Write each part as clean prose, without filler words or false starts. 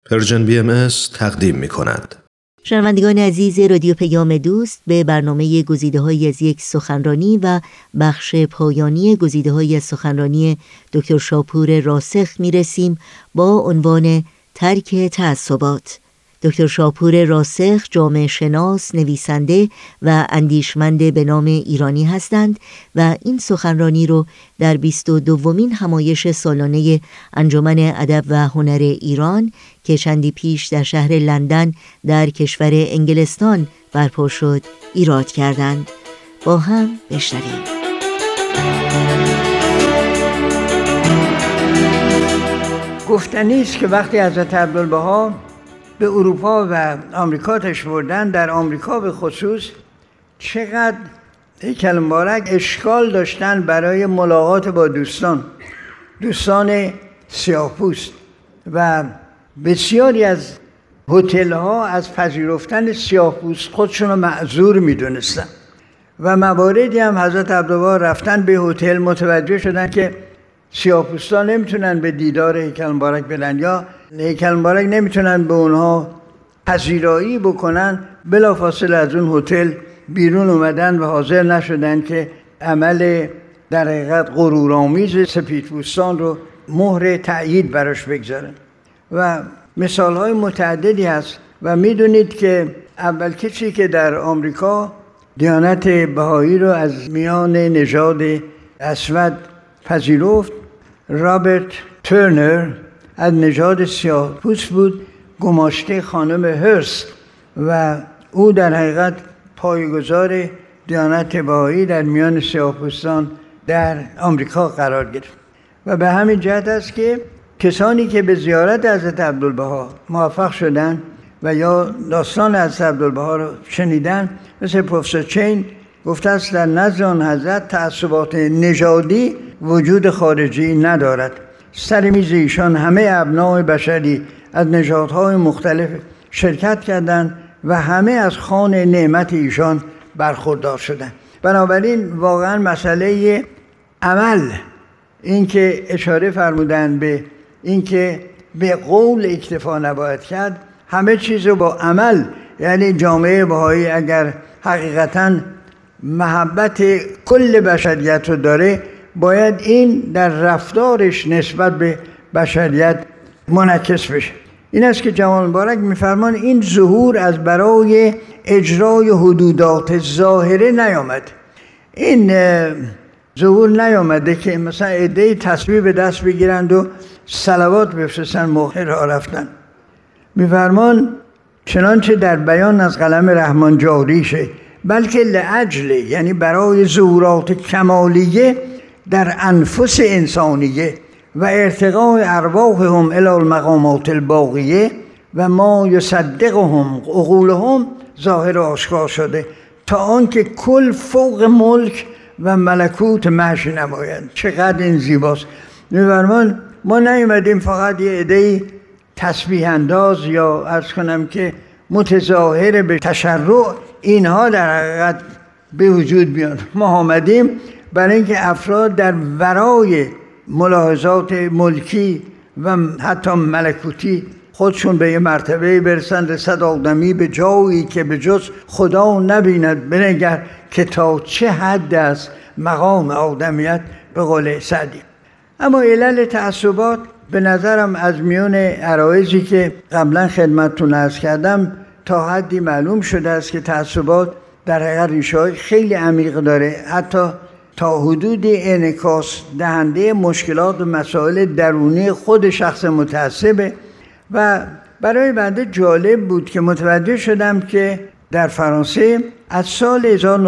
پرژن BMS تقدیم می‌کند. شنوندگان عزیز رادیو پیام دوست، به برنامه گزیده‌هایی از یک سخنرانی و بخش پایانی گزیده‌هایی از سخنرانی دکتر شاپور راسخ می‌رسیم با عنوان ترک تعصبات. دکتر شاپور راسخ جامعه شناس، نویسنده و اندیشمند به نام ایرانی هستند و این سخنرانی رو در 22مین همایش سالانه انجمن ادب و هنر ایران که چندی پیش در شهر لندن در کشور انگلستان برپا شد ایراد کردند. با هم بشنویم. گفتنی است که وقتی حضرت عبدالبها به اروپا و آمریکا تشریف بردن، در آمریکا به خصوص چقدر هیکل مبارک اشکال داشتن برای ملاقات با دوستان سیاه‌پوست و بسیاری از هتل‌ها از پذیرفتن سیاه‌پوست خودشون رو معذور می‌دونستن و مواردی هم حضرت عبدالبها رفتن به هتل متوجه شدن که سیاه‌پوستان نمیتونن به دیدار هیکل مبارک برن یا هیکل مبارک نمیتونن به اونها پذیرایی بکنن. بلافاصله از اون هتل بیرون اومدن و حاضر نشدن که عمل در حقیقت غرورآمیز سپیدپوستان رو مهر تأیید براش بگذارن و مثالهای متعددی هست. و میدونید که اول کسی که در آمریکا دیانت بهایی رو از میان نژاد اسود پذیرفت رابرت ترنر از نژاد سیاه‌پوست بود، گماشته خانم هرست، و او در حقیقت پایه‌گذار دیانت بهایی در میان سیاه‌پوستان در آمریکا قرار گرفت. و به همین جهت است که کسانی که به زیارت حضرت عبدالبها موفق شدند و یا داستان حضرت عبدالبها رو شنیدن، مثل پروفسور چین گفته است در نزد آن حضرت تعصبات نژادی وجود خارجی ندارد. سر میز ایشان همه ابناء بشری از نژادهای مختلف شرکت کردند و همه از خوان نعمت ایشان برخوردار شدند. بنابراین واقعا مسئله عمل، این که اشاره فرمودند به این که به قول اکتفا نباید کرد، همه چیز رو با عمل، یعنی جامعه بهایی اگر حقیقتاً محبت کل بشریت رو داره، باید این در رفتارش نسبت به بشریت منعکس بشه. این است که جوان مبارک می‌فرمان این ظهور از برای اجرای حدودات ظاهره نیامد. این ظهور نیامده که مثلا عده‌ای تسبیح به دست بگیرند و صلوات بفرستن موقع راه رفتن. می‌فرمان چنانچه در بیان از قلم رحمان جاری شه، بلکه لعجل، یعنی برای ظهورات کمالیه در انفس انسانیه و ارتقاء ارواحهم الی المقامات الباقیه و ما یصدقهم عقولهم ظاهر و آشکار شده، تا آنکه کل فوق ملک و ملکوت محو نمایند. چقدر این زیباست. می‌فرمان ما نیومدیم فقط یه عده‌ای تسبیح انداز یا عرض کنم که متظاهر به تشرع اینها در حقیقت به وجود بیان. ما آمدیم برای اینکه افراد در ورای ملاحظات ملکی و حتی ملکوتی خودشون به یه مرتبه برسن، رسد آدمی به جایی که به جز خدا نبیند بنگر که تا چه حد است مقام آدمیت، به قول سعدی. اما علل تعصبات به نظرم از میون عرایضی که قبلا خدمتتون عرض کردم تا حدی معلوم شده است که تعصبات در حقیقت ریشه‌های خیلی عمیق داره، حتی تا حدودی انعکاس دهنده مشکلات و مسائل درونی خود شخص متعصبه. و برای بنده جالب بود که متوجه شدم که در فرانسه از سال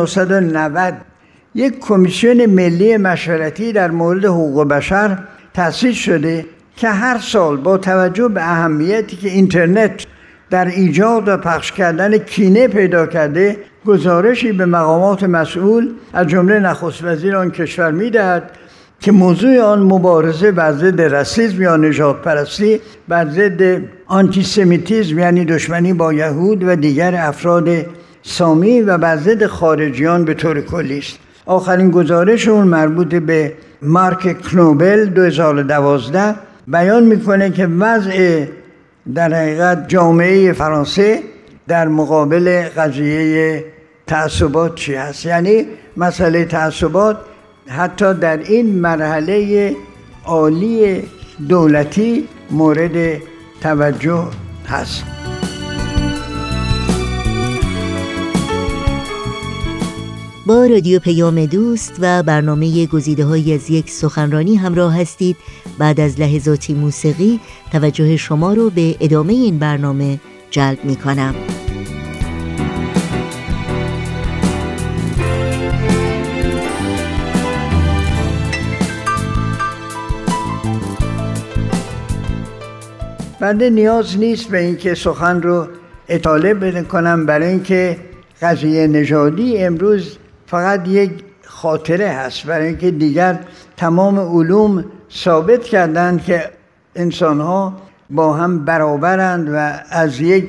1990 یک کمیسیون ملی مشورتی در مورد حقوق بشر تأسیس شده که هر سال با توجه به اهمیتی که اینترنت در ایجاد و پخش کردن کینه پیدا کرده، گزارشی به مقامات مسئول از جمله نخست وزیر آن کشور می‌دهد که موضوع آن مبارزه بر ضد راسism یا نژادپرستی، بر ضد آنتیسمیتیسم یعنی دشمنی با یهود و دیگر افراد سامی و بر ضد خارجیان به طور کلی است. آخرین گزارش اون مربوط به مارک کنوبل 2012 بیان میکنه که وضع در حقیقت جامعه فرانسه در مقابل قضیه تعصبات چی هست. یعنی مسئله تعصبات حتی در این مرحله عالی دولتی مورد توجه هست. با رادیو پیام دوست و برنامه گزیده‌هایی از یک سخنرانی همراه هستید. بعد از لحظاتی موسیقی توجه شما رو به ادامه این برنامه جلب می‌کنم. بنده نیاز نیست به اینکه سخن رو اطاله بکنم، برای اینکه قضیه نژادی امروز فقط یک خاطره هست، برای اینکه دیگر تمام علوم ثابت کردند که انسان‌ها با هم برابرند و از یک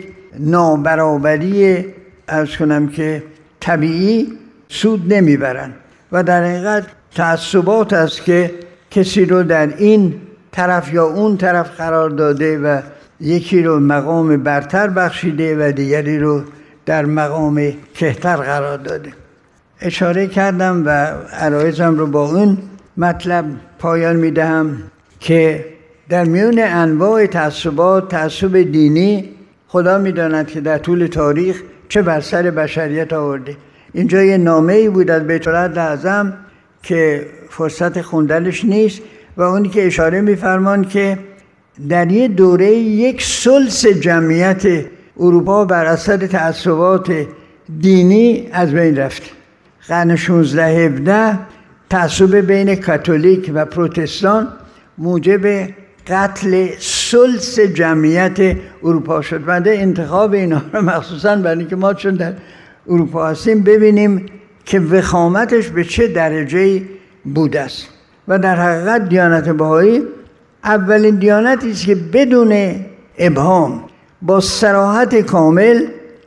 نابرابری عرض کنم که طبیعی سود نمیبرند و در حقیقت تعصبات است که کسی رو در این طرف یا اون طرف قرار داده و یکی رو مقام برتر بخشیده و دیگری رو در مقام کهتر قرار داده. اشاره کردم و عرایضم رو با اون مطلب پایان میدهم که در میون انواع تعصبات، تعصب دینی خدا میداند که در طول تاریخ چه بر سر بشریت آورده. اینجا یه نامه‌ای بود از بیت اعظم که فرصت خوندنش نیست و اونی که اشاره می‌فرمان که در یه دوره یک ثلث جمعیت اروپا بر اثر تعصبات دینی از بین رفت. قرن 16-17 تعصب بین کاتولیک و پروتستان موجب قتل ثلث جمعیت اروپا شد. بنده انتخاب اینا رو مخصوصاً برای اینکه ما چون در اروپا هستیم ببینیم که وخامتش به چه درجه‌ای بوده است. و در حقیقت دیانت بهایی اولین دیانتی است که بدون ابهام با صراحت کامل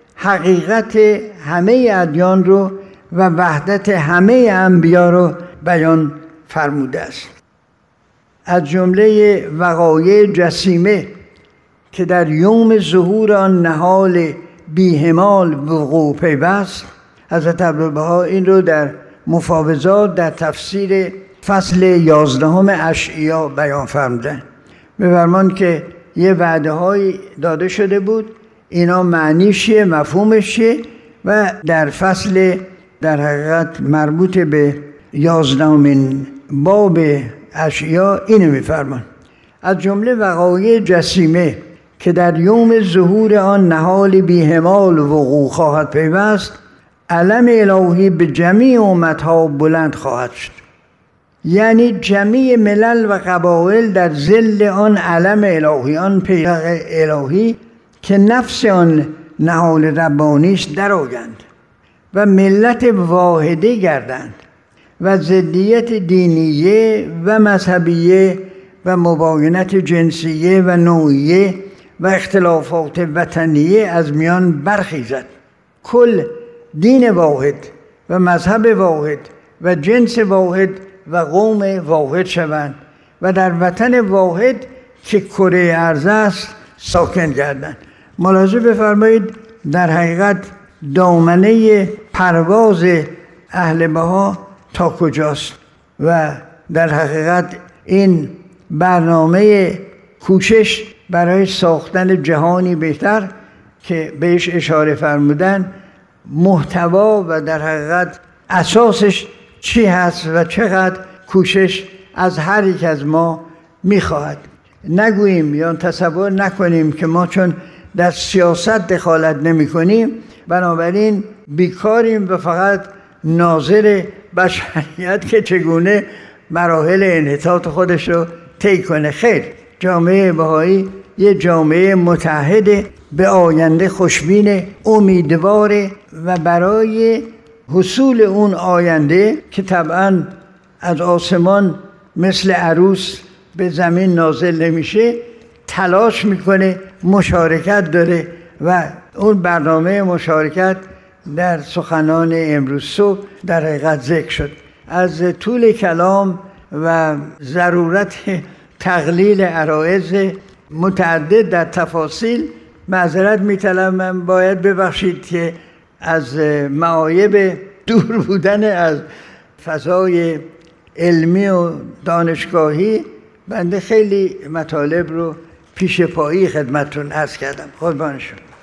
حقیقت همه ادیان رو و وحدت همه انبیا رو بیان فرموده است. از جمله وقایع جسیمه که در یوم ظهور آن نهال بی‌همال وقوع پیوست، حضرت عبدالبها این رو در مفاوضات در تفسیر فصل 11 اشعیا بیان فرمودن. می‌فرمان که یه وعده های داده شده بود، اینا معنیش چیه، مفهومش چیه، و در فصل در حقیقت مربوط به 11 باب اشعیا اینو می‌فرمان: از جمله وقایع جسیمه که در یوم ظهور آن نهال بی‌همال وقوع خواهد پیوست، علم الهی به جمیع امتها بلند خواهد شد. یعنی جمیع ملل و قبایل در ظل آن علم الهی، آن پیغام الهی که نفس آن نهال ربانیست درآیند و ملت واحده گردند و ضدیت دینیه و مذهبیه و مباینت جنسیه و نوعیه و اختلافات وطنیه از میان برخیزد. کل دین واحد و مذهب واحد و جنس واحد و قوم واحد شوند و در وطن واحد که کره ارض است ساکن گردند. ملاحظه بفرمایید در حقیقت دامنه پرواز اهل بها تا کجاست و در حقیقت این برنامه کوشش برای ساختن جهانی بهتر که بهش اشاره فرمودن، محتوا و در حقیقت اساسش چی هست و چقدر کوشش از هر یک از ما میخواهد. نگوییم یا تصور نکنیم که ما چون در سیاست دخالت نمی کنیم بنابراین بیکاریم و فقط ناظر بشریت که چگونه مراحل انحطاط خودش رو طی کنه. خیر، جامعه بهایی یه جامعه متحد به آینده خوشبین، امیدواره و برای حصول اون آینده که طبعاً از آسمان مثل عروس به زمین نازل نمیشه تلاش میکنه، مشارکت داره و اون برنامه مشارکت در سخنان امروز صبح در حقیقت ذکر شد. از طول کلام و ضرورت تقلیل عرایض متعدد در تفاصیل معذرت می‌طلبم. باید ببخشید که از معایب دور بودن از فضای علمی و دانشگاهی بنده خیلی مطالب رو پیش پایی خدمتتون عرض کردم. قربان شما.